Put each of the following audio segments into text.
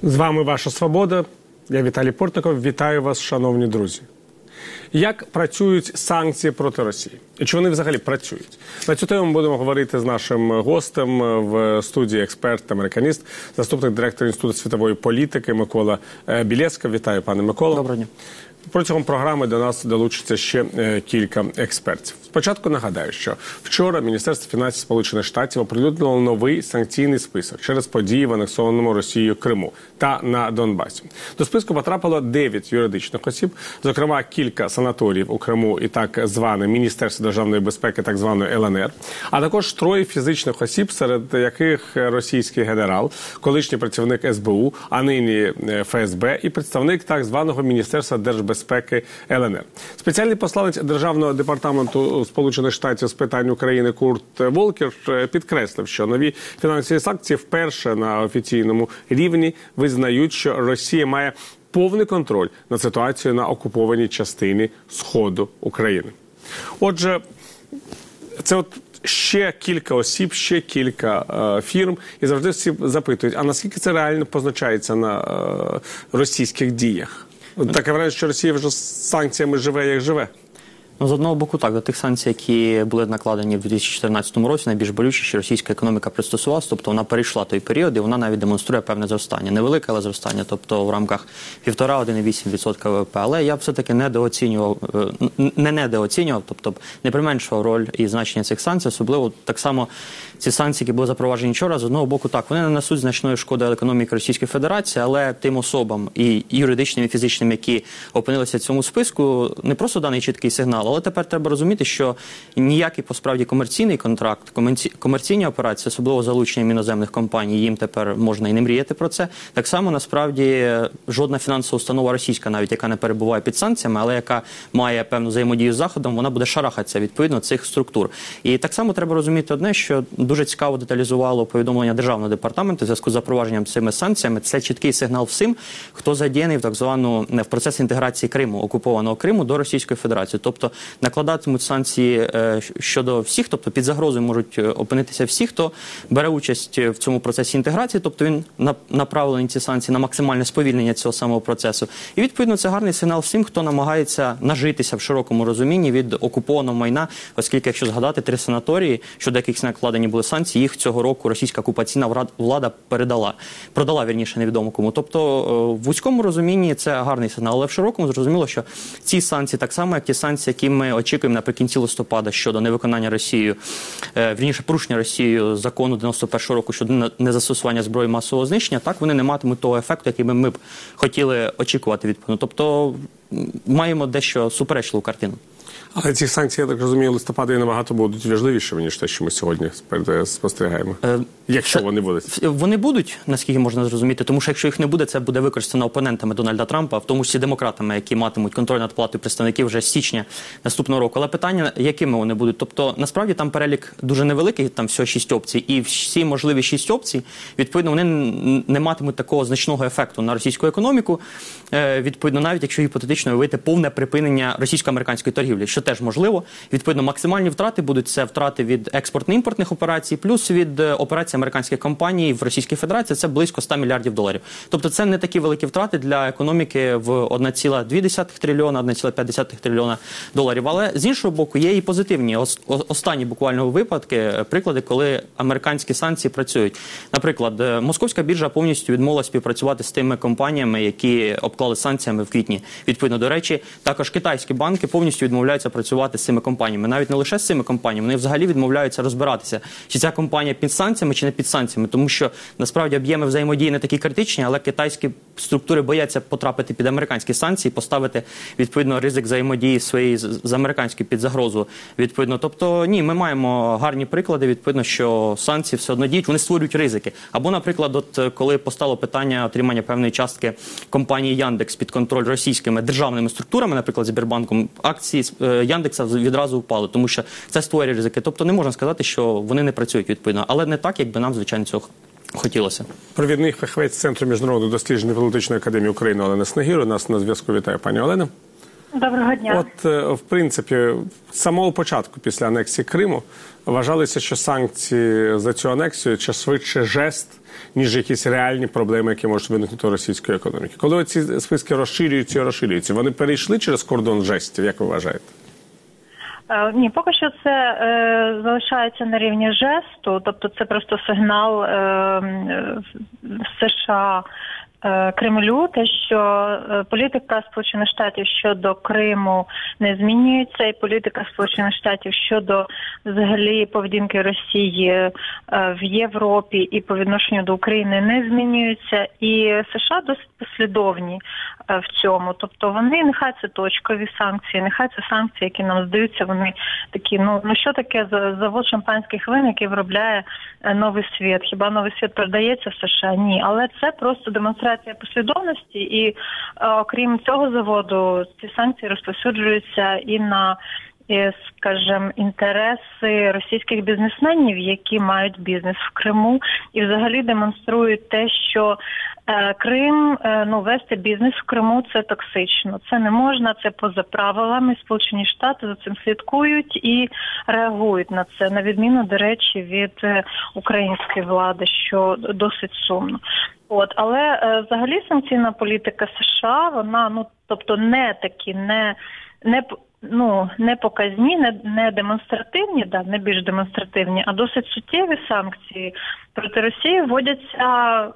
З вами «Ваша Свобода». Я Віталій Портников. Вітаю вас, шановні друзі. Як працюють санкції проти Росії? І чи вони взагалі працюють? На цю тему ми будемо говорити з нашим гостем в студії експерт-американіст, заступник директора Інституту світової політики Микола Білецький. Вітаю, пане Микола. Доброго дня. Протягом програми до нас долучиться ще кілька експертів. Спочатку нагадаю, що вчора Міністерство фінансів Сполучених Штатів оприлюднило новий санкційний список через події в анексованому Росією Криму та на Донбасі. До списку потрапило 9 юридичних осіб, зокрема кілька санаторіїв у Криму і так зване Міністерство державної безпеки, так званої ЛНР, а також 3 фізичних осіб, серед яких російський генерал, колишній працівник СБУ, а нині ФСБ і представник так званого Міністерства держбезпеки ЛНР. Спеціальний посланець Державного департаменту Сполучених Штатів з питань України Курт Волкер підкреслив, що нові фінансові санкції вперше на офіційному рівні визнають, що Росія має повний контроль над ситуацією на окупованій частині Сходу України. Отже, це от ще кілька осіб, ще кілька фірм, і завжди всі запитують, а наскільки це реально позначається на російських діях? Таке враження, що Росія вже з санкціями живе, як живе. Ну, з одного боку, так, до тих санкцій, які були накладені в 2014 році, найбільш болючі, що російська економіка пристосувалася, тобто вона перейшла той період, і вона навіть демонструє певне зростання. Невелике, але зростання, тобто в рамках 1,5–1,8% ВВП. Але я все-таки недооцінював, тобто не применшував роль і значення цих санкцій, особливо так само ці санкції, які були запроваджені вчора, з одного боку, так, вони не несуть значної шкоди економіки Російської Федерації, але тим особам і юридичним, і фізичним, які опинилися в цьому списку, не просто даний чіткий сигнал, але тепер треба розуміти, що ніякий, посправді, комерційний контракт, комерційні операції, особливо залученням іноземних компаній, їм тепер можна і не мріяти про це. Так само, насправді, жодна фінансова установа російська, навіть яка не перебуває під санкціями, але яка має певну взаємодію з Заходом, вона буде шарахатися, відповідно, цих структур. І так само треба розуміти одне, що дуже цікаво деталізувало повідомлення Державного департаменту в зв'язку з запровадженням цими санкціями. Це чіткий сигнал всім, хто задіяний в процес інтеграції Криму, окупованого Криму, до Російської Федерації. Тобто накладатимуть санкції щодо всіх, тобто під загрозою можуть опинитися всі, хто бере участь в цьому процесі інтеграції, тобто він направлений ці санкції на максимальне сповільнення цього самого процесу. І відповідно це гарний сигнал всім, хто намагається нажитися в широкому розумінні від окупованого майна, оскільки, якщо згадати, 3 санаторії, щодо яких накладені були санкції, їх цього року російська окупаційна влада продала, вірніше, невідомо кому. Тобто в вузькому розумінні це гарний сигнал, але в широкому зрозуміло, що ці санкції так само, як ті санкції, які ми очікуємо наприкінці листопада щодо невиконання Росією, вірніше, порушення Росією закону 91-го року щодо незастосування зброї масового знищення, так вони не матимуть того ефекту, який ми б хотіли очікувати відповідно. Тобто маємо дещо суперечливу картину. Але ці санкції, я так розумію, листопада і набагато будуть важливішими, ніж те, що ми сьогодні спостерігаємо. Якщо вони будуть. Вони будуть, наскільки можна зрозуміти, тому що якщо їх не буде, це буде використано опонентами Дональда Трампа, в тому числі демократами, які матимуть контроль над платою представників вже з січня наступного року. Але питання, якими вони будуть? Тобто, насправді, там перелік дуже невеликий, там всього 6 опцій, і всі можливі 6 опцій, відповідно, вони не матимуть такого значного ефекту на російську економіку, відповідно, навіть якщо гіпотетично уявити повне припинення російсько-американської торгівлі, що теж можливо. Відповідно, максимальні втрати будуть це втрати від експортно-імпортних операцій, плюс від операцій американських компаній в Російській Федерації, це близько $100 мільярдів. Тобто це не такі великі втрати для економіки в 1,2 трильйона, 1,5 трильйона доларів. Але з іншого боку, є і позитивні, останні буквально випадки, приклади, коли американські санкції працюють. Наприклад, Московська біржа повністю відмовилася співпрацювати з тими компаніями, які обклали санкціями в квітні. Відповідно, до речі, також китайські банки повністю відмовляються працювати з цими компаніями. Навіть не лише з цими компаніями, вони взагалі відмовляються розбиратися, чи ця компанія під санкціями, чи не під санкціями. Тому що, насправді, об'єми взаємодії не такі критичні, але китайські структури бояться потрапити під американські санкції, поставити, відповідно, ризик взаємодії своєї з американською під загрозу. Відповідно, тобто, ні, ми маємо гарні приклади, відповідно, що санкції все одно діють, вони створюють ризики. Або, наприклад, от коли постало питання отримання певної частки компанії Яндекс під контроль російськими державними структурами, наприклад, Сбербанком, акції Яндекса відразу впали, тому що це створює ризики. Тобто не можна сказати, що вони не працюють відповідно, але не так, як би нам, звичайно, цього хотілося. Провідний фахівець Центру міжнародних досліджень Політичної академії України Олена Снегір у нас на зв'язку. Вітаю, пані Олена. Доброго дня. От, в принципі, з самого початку, після анексії Криму, вважалося, що санкції за цю анексію – це швидше жест, ніж якісь реальні проблеми, які можуть виникнути у російської економіки. Коли ці списки розширюються, вони перейшли через кордон жестів, як ви вважаєте? Ні, поки що це залишається на рівні жесту, тобто це просто сигнал США Кремлю, те, що політика Сполучених Штатів щодо Криму не змінюється, і політика Сполучених Штатів щодо взагалі поведінки Росії в Європі і по відношенню до України не змінюється. І США досить послідовні в цьому. Тобто вони, нехай це точкові санкції, нехай це санкції, які нам здаються, вони такі, ну що таке завод шампанських вин, який виробляє Новий Світ? Хіба Новий Світ продається в США? Ні. Але це просто демонстрація послідовності, і окрім цього заводу, ці санкції розповсюджуються і на, скажімо, інтереси російських бізнесменів, які мають бізнес в Криму, і взагалі демонструють те, що Крим, вести бізнес в Криму – це токсично. Це не можна, це поза правилами. Сполучені Штати за цим слідкують і реагують на це, на відміну, до речі, від української влади, що досить сумно. Але взагалі санкційна політика США, вона, тобто не такі, не показні, не демонстративні, не більш демонстративні, а досить суттєві санкції проти Росії вводяться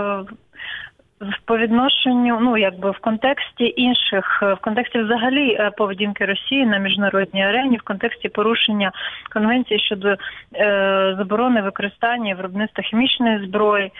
по відношенню, в контексті інших, в контексті взагалі поведінки Росії на міжнародній арені, в контексті порушення конвенції щодо заборони використання і виробництва хімічної зброї.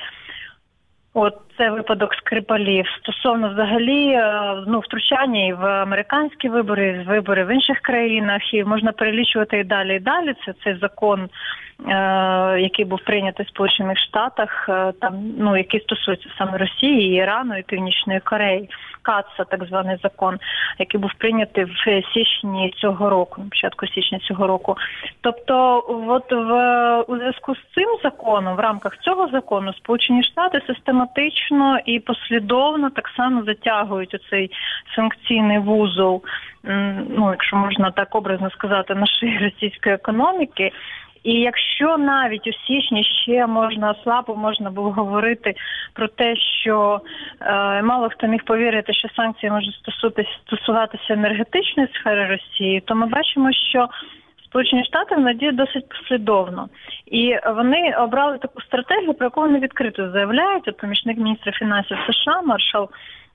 Це випадок Скрипалів. Стосовно взагалі втручання і в американські вибори, і вибори в інших країнах, і можна перелічувати і далі, і далі. Це цей закон, який був прийнятий в Сполучених Штатах, який стосується саме Росії, Ірану і Північної Кореї. КАТСА, так званий закон, який був прийнятий в січні цього року, на початку січня цього року. Тобто, у зв'язку з цим законом, в рамках цього закону, Сполучені Штати систематично і послідовно так само затягують оцей санкційний вузол, якщо можна так образно сказати, на шиї російської економіки. І якщо навіть у січні ще слабо можна було говорити про те, що мало хто міг повірити, що санкції можуть стосуватися енергетичної сфери Росії, то ми бачимо, що Сполучені Штати надіють досить послідовно. І вони обрали таку стратегію, про яку вони відкрито заявляють. Помічник міністра фінансів США, маршал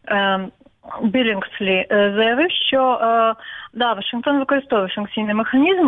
Білінгслі, заявив, що Вашингтон використовує санкційний механізм,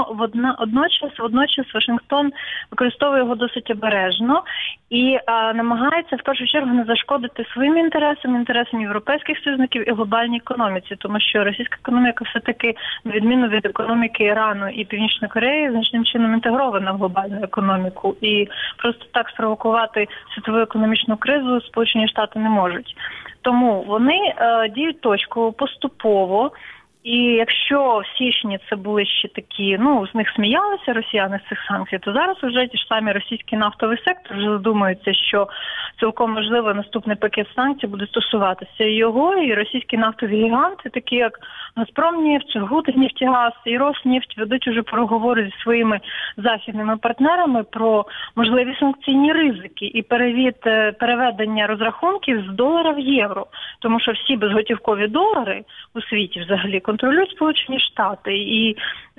водночас Вашингтон використовує його досить обережно і намагається в першу чергу не зашкодити своїм інтересам європейських союзників і глобальній економіці, тому що російська економіка все-таки, на відміну від економіки Ірану і Північної Кореї, значним чином інтегрована в глобальну економіку, і просто так спровокувати світову економічну кризу Сполучені Штати не можуть. Тому вони діють точково, поступово, і якщо в січні це були ще такі, з них сміялися росіяни з цих санкцій, то зараз вже ті ж самі російський нафтовий сектор вже задумуються, що цілком можливо наступний пакет санкцій буде стосуватися і його, і російські нафтові гіганти, такі як Газпромнефть, Гукрнефтегаз і Роснефть, ведуть уже переговори зі своїми західними партнерами про можливі санкційні ризики і переведення розрахунків з долара в євро. Тому що всі безготівкові долари у світі взагалі контролюють Сполучені Штати. І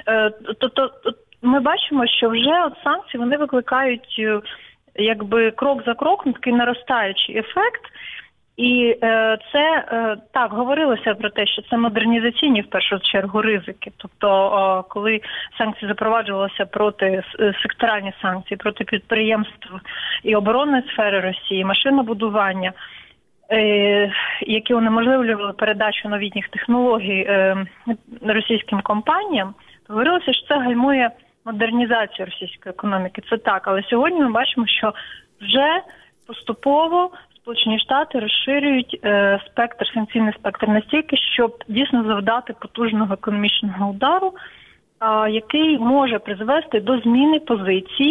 ми бачимо, що вже санкції вони викликають крок за кроком такий наростаючий ефект. І це, так, говорилося про те, що це модернізаційні, в першу чергу, ризики. Тобто, коли санкції запроваджувалися секторальні санкції проти підприємств і оборонної сфери Росії, машинобудування, які унеможливлювали передачу новітніх технологій російським компаніям, говорилося, що це гальмує модернізацію російської економіки. Це так, але сьогодні ми бачимо, що вже поступово Сполучені Штати розширюють санкційний спектр настільки, щоб дійсно завдати потужного економічного удару, який може призвести до зміни позиції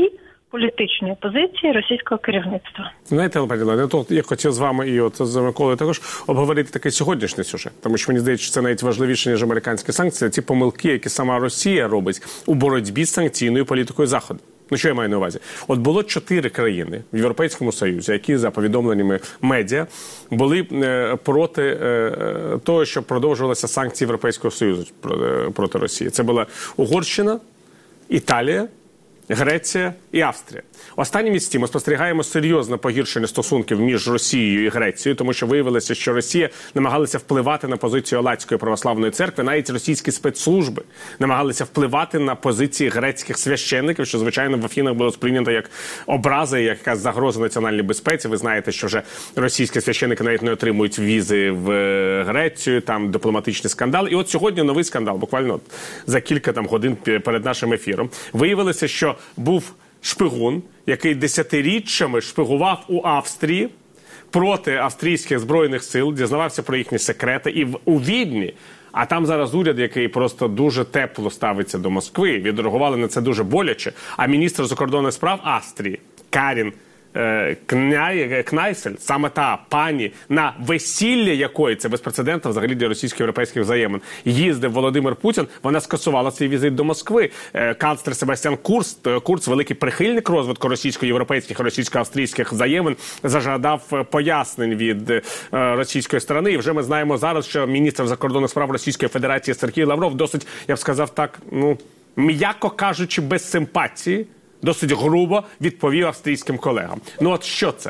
політичної позиції російського керівництва. Знаєте, Пані, я хотів з вами і з Миколою також обговорити такий сьогоднішній сюжет, тому що мені здається, що це навіть важливіше, ніж американські санкції, ті помилки, які сама Росія робить у боротьбі з санкційною політикою Заходу. Ну, що я маю на увазі? От було 4 країни в Європейському Союзі, які, за повідомленнями медіа, були проти того, щоб продовжувалися санкції Європейського Союзу проти Росії. Це була Угорщина, Італія, Греція і Австрія. Останнім із ті ми спостерігаємо серйозне погіршення стосунків між Росією і Грецією, тому що виявилося, що Росія намагалася впливати на позицію Галицької православної церкви, навіть російські спецслужби намагалися впливати на позиції грецьких священників, що, звичайно, в Афінах було сприйнято як образа, як якась загроза національній безпеці. Ви знаєте, що вже російські священники навіть не отримують візи в Грецію, там дипломатичний скандал. І от сьогодні новий скандал, буквально за кілька годин перед нашим ефіром. Виявилося, що був шпигун, який десятиріччями шпигував у Австрії проти австрійських збройних сил, дізнавався про їхні секрети. І у Відні, а там зараз уряд, який просто дуже тепло ставиться до Москви, відреагували на це дуже боляче, а міністр закордонних справ Австрії Карін Кнайсель, саме та пані, на весілля якої, це безпрецедентно взагалі для російсько-європейських взаємин, їздив Володимир Путін, вона скасувала свій візит до Москви. Канцлер Себастьян Курц, великий прихильник розвитку російсько-європейських, російсько-австрійських взаємин, зажадав пояснень від російської сторони. І вже ми знаємо зараз, що міністр закордонних справ Російської Федерації Сергій Лавров досить, я б сказав так, м'яко кажучи, без симпатії, досить грубо відповів австрійським колегам. Ну от що це?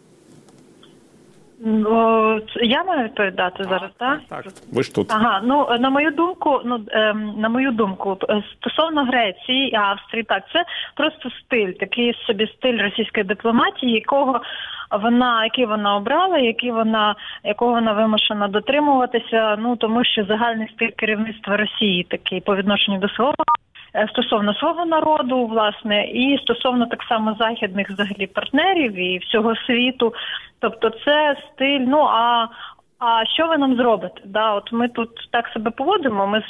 Я маю відповідати зараз, так? Так, ви ж тут. Ага, на мою думку, стосовно Греції і Австрії, так, це просто стиль, такий собі стиль російської дипломатії, який вона обрала, якого вона вимушена дотримуватися, тому що загальний стиль керівництва Росії такий по відношенню до стосовно свого народу, власне, і стосовно так само західних взагалі партнерів і всього світу. Тобто це стиль, а що ви нам зробите? Да, от ми тут так себе поводимо, ми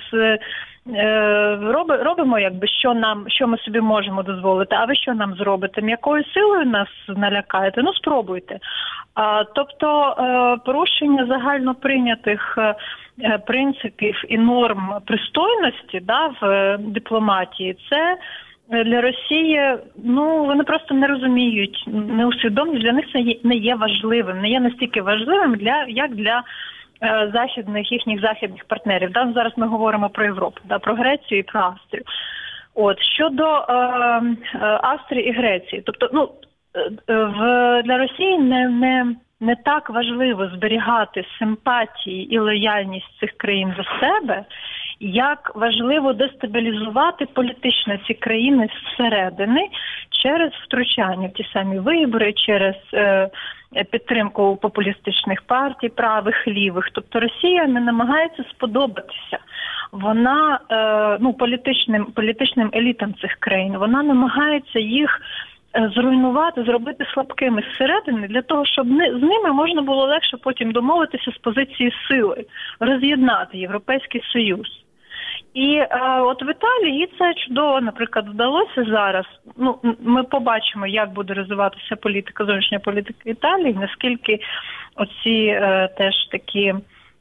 робимо, що ми собі можемо дозволити, а ви що нам зробите? М'якою силою нас налякаєте? Ну, спробуйте. Тобто порушення загально прийнятих принципів і норм пристойності в дипломатії, це для Росії, вони просто не розуміють, не усвідомлюють, для них це не є важливим, не є настільки важливим, як для їхніх західних партнерів. Зараз ми говоримо про Європу, про Грецію і про Австрію. От, щодо Австрії і Греції, тобто, для Росії не так важливо зберігати симпатії і лояльність цих країн за себе, як важливо дестабілізувати політично ці країни зсередини через втручання в ті самі вибори, через підтримку популістичних партій, правих, лівих. Тобто Росія не намагається сподобатися. Вона, політичним елітам цих країн, вона намагається їх зруйнувати, зробити слабкими зсередини, для того, щоб з ними можна було легше потім домовитися з позиції сили, роз'єднати Європейський Союз. І от в Італії це чудово, наприклад, вдалося зараз. Ми побачимо, як буде розвиватися зовнішня політика Італії, наскільки оці теж такі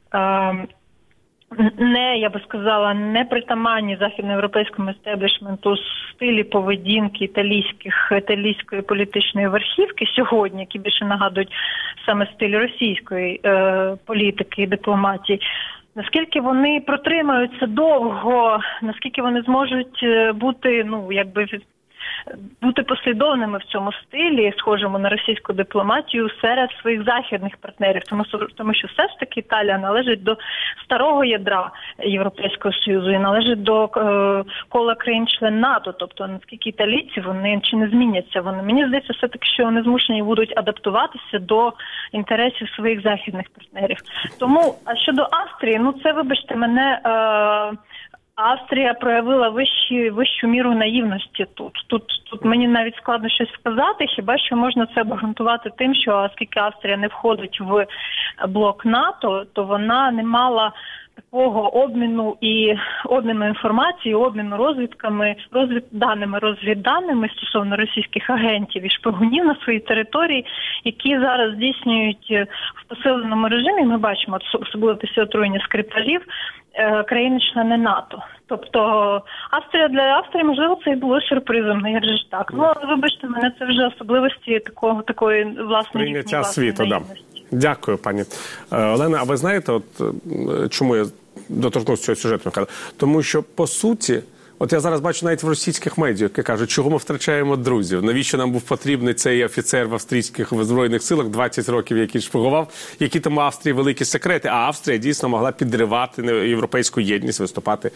не притаманні західноєвропейському естеблішменту стилі поведінки італійської політичної верхівки сьогодні, які більше нагадують саме стиль російської політики і дипломатії, наскільки вони протримаються довго, наскільки вони зможуть бути, бути послідовними в цьому стилі, схожому на російську дипломатію серед своїх західних партнерів. Тому що все ж таки Італія належить до старого ядра Європейського Союзу і належить до кола країн-член НАТО. Тобто, наскільки італійці, вони чи не зміняться. Мені здається, все-таки, що вони змушені будуть адаптуватися до інтересів своїх західних партнерів. Тому, а щодо Австрії, це, вибачте мене, Австрія проявила вищу міру наївності тут. Тут мені навіть складно щось сказати, хіба що можна це обґрунтувати тим, що оскільки Австрія не входить в блок НАТО, то вона не мала такого обміну інформацією, обміну розвідданими стосовно російських агентів і шпигунів на своїй території, які зараз здійснюють в посиленому режимі. Ми бачимо, особливо після отруєння Скрипалів, країни-члени НАТО. Тобто для Австрії, можливо, це і було сюрпризом, як же ж так. Ну, але, вибачте мене, це вже особливості такої власної прийняття світу, да. Дякую, пані Олена. А ви знаєте, от чому я доторкнувся цього сюжету, Михайло? Тому що, по суті, от я зараз бачу навіть в російських медіа, які кажуть, чого ми втрачаємо друзів, навіщо нам був потрібний цей офіцер в австрійських Збройних силах 20 років, який шпигував, які там у Австрії великі секрети, а Австрія дійсно могла підривати європейську єдність, виступати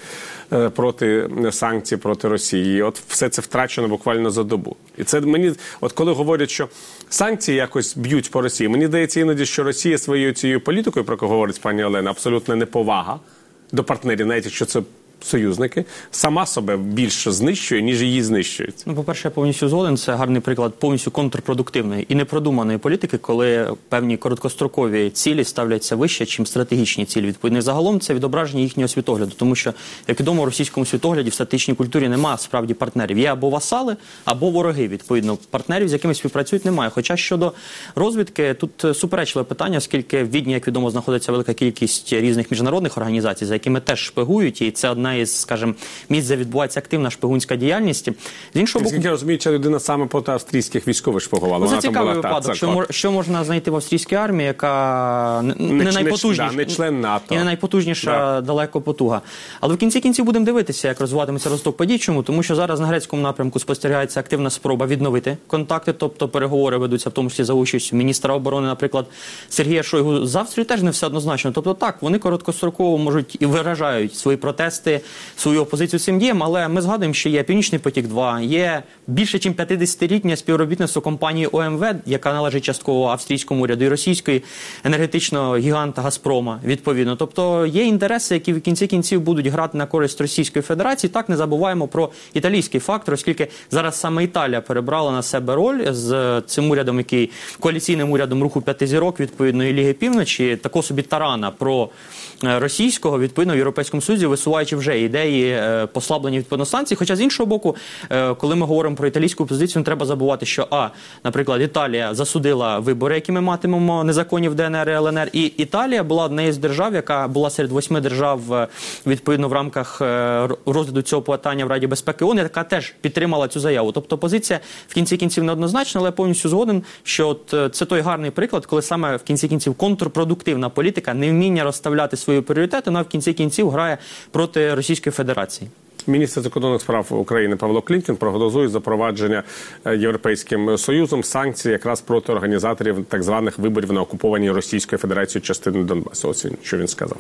проти санкцій, проти Росії. І от все це втрачено буквально за добу. І це мені, от коли говорять, що санкції якось б'ють по Росії, мені здається іноді, що Росія своєю цією політикою, про яку говорить пані Олена, абсолютно неповага до партнерів, навіть якщо це союзники, сама себе більше знищує, ніж її знищують. Ну, по-перше, я повністю згоден. Це гарний приклад повністю контрпродуктивної і непродуманої політики, коли певні короткострокові цілі ставляться вище, чим стратегічні цілі. Відповідно, загалом це відображення їхнього світогляду. Тому що, як відомо, у російському світогляді в стратегічній культурі немає справді партнерів. Є або васали, або вороги. Відповідно, партнерів, з якими співпрацюють, немає. Хоча щодо розвідки, тут суперечливе питання, оскільки в Відні, як відомо, знаходиться велика кількість різних міжнародних організацій, за якими теж шпигують, і це одна із, скажімо, місць, де відбувається активна шпигунська діяльність. З іншого боку, я розумію, ця людина саме проти австрійських військових шпигувала. Це цікавий випадок, що можна знайти в австрійській армії, яка не найпотужніша, не член НАТО. І не найпотужніша далеко потуга. Але в кінці кінців будемо дивитися, як розвиватиметься розвиток подій. Чому? Тому що зараз на грецькому напрямку спостерігається активна спроба відновити контакти, тобто переговори ведуться, в тому числі за участю міністра оборони, наприклад, Сергія Шойгу. З Австрією теж не все однозначно. Тобто так, вони короткостроково можуть і виражають свої протести, свою опозицію цим діям, але ми згадуємо, що є Північний потік-2, є більше, ніж 50-літнє співробітництво компанії ОМВ, яка належить частково австрійському уряду, і російської енергетичного гіганта Газпрома, відповідно. Тобто є інтереси, які в кінці кінців будуть грати на користь Російської Федерації. Так, не забуваємо про італійський фактор, оскільки зараз саме Італія перебрала на себе роль з цим урядом, який коаліційним урядом Руху П'яти зірок, відповідно, і Ліги Півночі, такого собі тарана про російського, відповідно, в Європейському Союзі, висуваючи вже ідеї послаблення відповідно санкцій. Хоча, з іншого боку, коли ми говоримо про італійську позицію, не треба забувати, що, наприклад, Італія засудила вибори, які ми матимемо, незаконні в ДНР і ЛНР, і Італія була однією з держав, яка була серед 8 держав, відповідно, в рамках розгляду цього питання в Раді безпеки ООН, яка теж підтримала цю заяву. Тобто позиція в кінці кінців неоднозначна, але я повністю згоден, що це той гарний приклад, коли саме в кінці кінців контрпродуктивна політика, невміння розставляти свої пріоритети, вона в кінці кінців грає проти Російської Федерації. Міністр закордонних справ України Павло Клімкін прогнозує запровадження Європейським Союзом санкцій якраз проти організаторів так званих виборів на окупованій Російською Федерацією частини Донбасу. Ось що він сказав.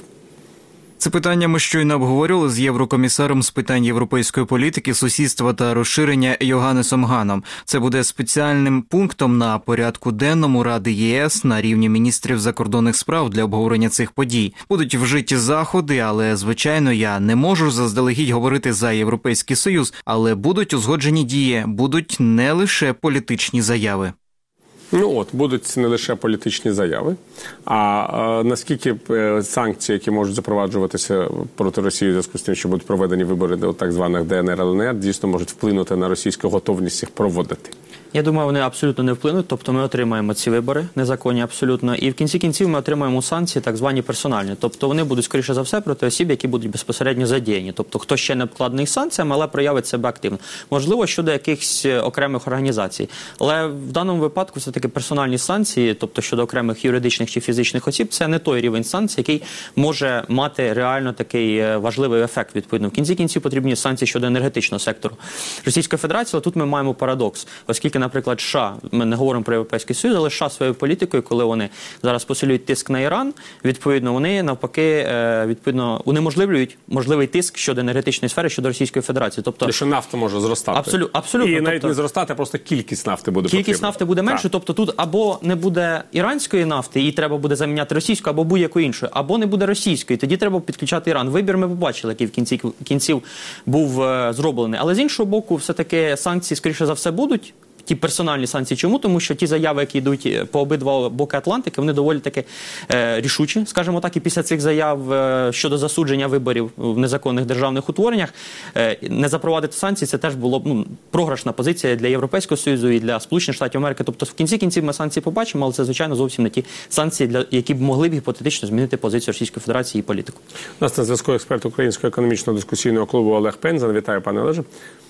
Це питання ми щойно обговорювали з єврокомісаром з питань європейської політики, сусідства та розширення Йоганнесом Ганом. Це буде спеціальним пунктом на порядку денному Ради ЄС на рівні міністрів закордонних справ для обговорення цих подій. Будуть вжиті заходи, але, звичайно, я не можу заздалегідь говорити за Європейський Союз, але будуть узгоджені дії, будуть не лише політичні заяви. Будуть не лише політичні заяви, а наскільки санкції, які можуть запроваджуватися проти Росії в зв'язку з тим, що будуть проведені вибори до так званих ДНР, ЛНР, дійсно можуть вплинути на російську готовність їх проводити? Я думаю, вони абсолютно не вплинуть, тобто ми отримаємо ці вибори, незаконні абсолютно, і в кінці кінців ми отримаємо санкції, так звані персональні, тобто вони будуть, скоріше за все, проти осіб, які будуть безпосередньо задіяні, тобто хто ще не обкладений санкціями, але проявить себе активно. Можливо, щодо якихось окремих організацій, але в даному випадку все-таки персональні санкції, тобто щодо окремих юридичних чи фізичних осіб, це не той рівень санкцій, який може мати реально такий важливий ефект, відповідно. В кінці кінців потрібні санкції щодо енергетичного сектору Російської Федерації, але тут ми маємо парадокс, оскільки, наприклад, США, ми не говоримо про Європейський Союз, але США своєю політикою, коли вони зараз посилюють тиск на Іран, відповідно, вони навпаки, відповідно, унеможливлюють можливий тиск щодо енергетичної сфери, щодо Російської Федерації. Тобто, що нафта може зростати. Абсолютно. І навіть не зростати, а просто кількість нафти буде потрібна. Кількість нафти буде менше, тобто тут або не буде іранської нафти, її треба буде заміняти російською, або будь-якою іншою, або не буде російської, тоді треба підключати Іран. Вибір ми побачили, який в кінці кінців був зроблений. Але з іншого боку, все-таки санкції, скоріше за все, будуть. ті персональні санкції. Чому? Тому що ті заяви, які йдуть по обидва боки Атлантики, вони доволі таки рішучі, скажімо так, і після цих заяв щодо засудження виборів в незаконних державних утвореннях не запровадити санкції, це теж було б програшна позиція для Європейського Союзу і для Сполучених Штатів Америки. Тобто в кінці кінців ми санкції побачимо, але це, звичайно, зовсім не ті санкції, які б могли б гіпотетично змінити позицію Російської Федерації і політику. У нас на зв'язку експерт Українського економічного дискусійного клубу Олег Пензен. Вітаю, пане Олеже.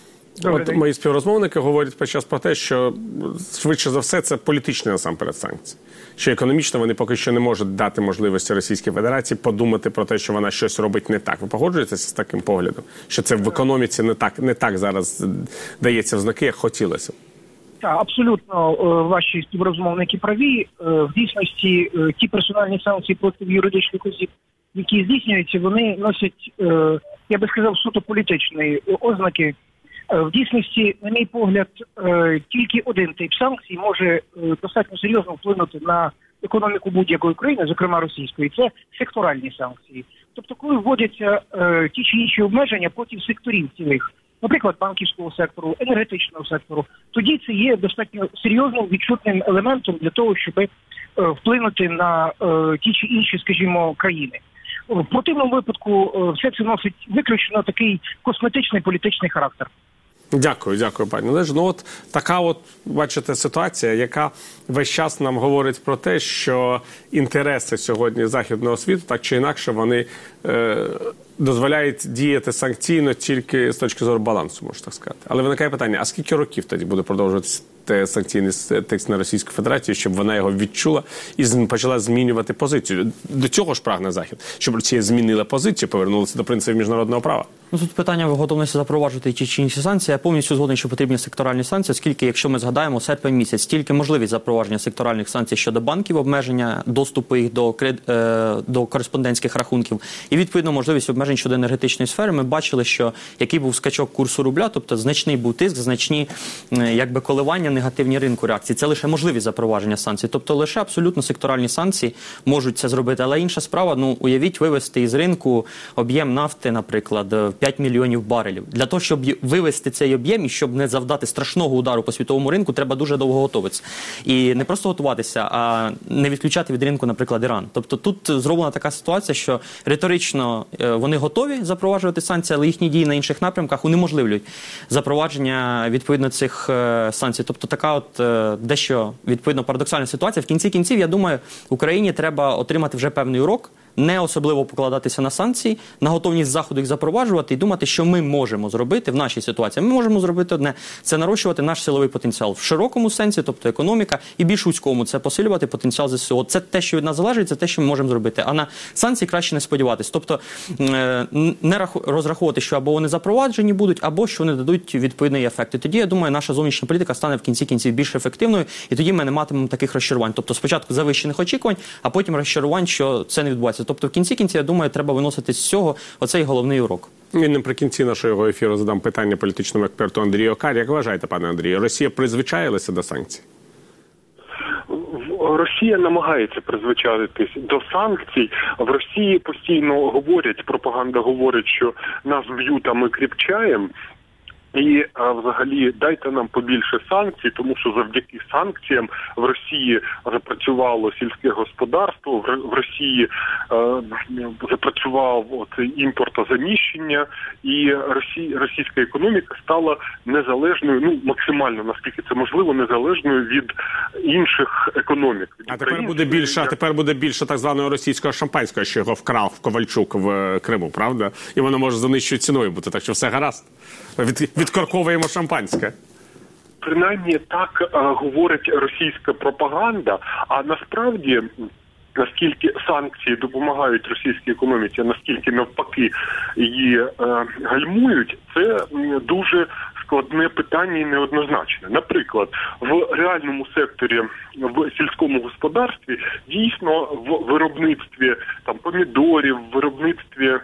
От мої співрозмовники говорять під час про те, що швидше за все це політичні насамперед санкції. Що економічно вони поки що не можуть дати можливості Російській Федерації подумати про те, що вона щось робить не так. Ви погоджуєтеся з таким поглядом? Що це в економіці не так зараз дається в знаки, як хотілося? Так, абсолютно ваші співрозмовники праві. В дійсності ті персональні санкції проти юридичних осіб, які здійснюються, вони носять, я би сказав, суто політичні ознаки. В дійсності, на мій погляд, тільки один тип санкцій може достатньо серйозно вплинути на економіку будь-якої країни, зокрема російської. Це секторальні санкції. Тобто, коли вводяться ті чи інші обмеження проти секторів цілих, наприклад, банківського сектору, енергетичного сектору, тоді це є достатньо серйозним відчутним елементом для того, щоб вплинути на ті чи інші, скажімо, країни. В противному випадку все це носить виключно такий косметичний політичний характер. Дякую, пані Олеже. Ну от така от, бачите, ситуація, яка весь час нам говорить про те, що інтереси сьогодні західного світу, так чи інакше, вони дозволяють діяти санкційно тільки з точки зору балансу, можна так сказати. Але виникає питання, а скільки років тоді буде продовжуватися санкційний текст на Російську Федерацію, щоб вона його відчула і почала змінювати позицію? До цього ж прагне Захід, щоб Росія змінила позицію, повернулася до принципів міжнародного права. Ну, тут питання готовності запроваджувати ті чи інші санкції. Я повністю згоден, що потрібні секторальні санкції, оскільки, якщо ми згадаємо, серпень місяць, тільки можливість запровадження секторальних санкцій щодо банків, обмеження доступу їх до кореспондентських рахунків і, відповідно, можливість обмежень щодо енергетичної сфери, ми бачили, що який був скачок курсу рубля, тобто значний був тиск, значні коливання негативні ринку реакції. Це лише можливість запровадження санкцій. Тобто лише абсолютно секторальні санкції можуть це зробити. Але інша справа, уявіть, вивести із ринку об'єм нафти, наприклад, 5 мільйонів барелів. Для того, щоб вивести цей об'єм і щоб не завдати страшного удару по світовому ринку, треба дуже довго готуватися. І не просто готуватися, а не відключати від ринку, наприклад, Іран. Тобто тут зроблена така ситуація, що риторично вони готові запроваджувати санкції, але їхні дії на інших напрямках унеможливлюють запровадження відповідно цих санкцій. Тобто така от дещо відповідно парадоксальна ситуація. В кінці кінців, я думаю, Україні треба отримати вже певний урок, не особливо покладатися на санкції, на готовність Заходу їх запроваджувати і думати, що ми можемо зробити в нашій ситуації. Ми можемо зробити одне – це нарощувати наш силовий потенціал в широкому сенсі, тобто економіка, і більш вузькому – це посилювати потенціал ЗСУ. Це те, що від нас залежить, це те, що ми можемо зробити. А на санкції краще не сподіватися. Тобто не розраховувати, що або вони запроваджені будуть, або що вони дадуть відповідний ефект. І тоді, я думаю, наша зовнішня політика стане в кінці кінців більш ефективною, і тоді ми не матимемо таких розчарувань. Тобто спочатку завищених очікувань, а потім розчарувань, що це не відбувається. Тобто в кінці кінців, я думаю, треба виносити з цього оцей головний урок. І наприкінці нашого ефіру задам питання політичному експерту Андрію Окарі. Як вважаєте, пане Андрію, Росія призвичаїлася до санкцій? Росія намагається призвичаїтись до санкцій. В Росії постійно говорять, пропаганда говорить, що нас б'ють, а ми кріпчаємо. І взагалі дайте нам побільше санкцій, тому що завдяки санкціям в Росії запрацювало сільське господарство, в Росії запрацював імпортозаміщення, і російська економіка стала незалежною, максимально, наскільки це можливо, незалежною від інших економік. А тепер буде більше так званого російського шампанського, що його вкрав Ковальчук в Криму, правда? І воно може за нижчою ціною бути, так що все гаразд. Відкорковуємо шампанське. Принаймні так говорить російська пропаганда, а насправді, наскільки санкції допомагають російській економіці, а наскільки навпаки її гальмують, це дуже складне питання і неоднозначне. Наприклад, в реальному секторі, в сільському господарстві, дійсно в виробництві помідорів, в виробництві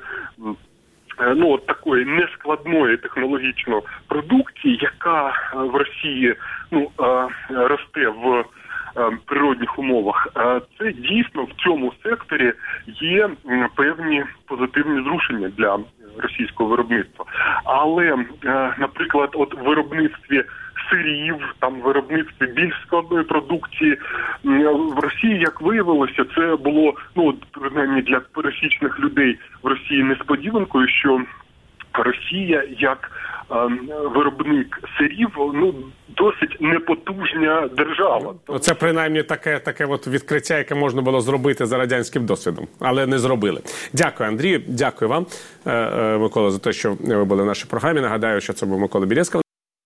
такої нескладної технологічної продукції, яка в Росії росте в природних умовах, це дійсно в цьому секторі є певні позитивні зрушення для російського виробництва. Але, наприклад, от в виробництві сирів, там виробництві більш складної продукції в Росії, як виявилося, це було, ну, принаймні для пересічних людей в Росії несподіванкою, що Росія як виробник сирів, ну, досить непотужна держава. Це принаймні таке от відкриття, яке можна було зробити за радянським досвідом, але не зробили. Дякую, Андрію, дякую вам, Микола, за те, що ви були в нашій програмі. Нагадаю, що це був Микола Білецький.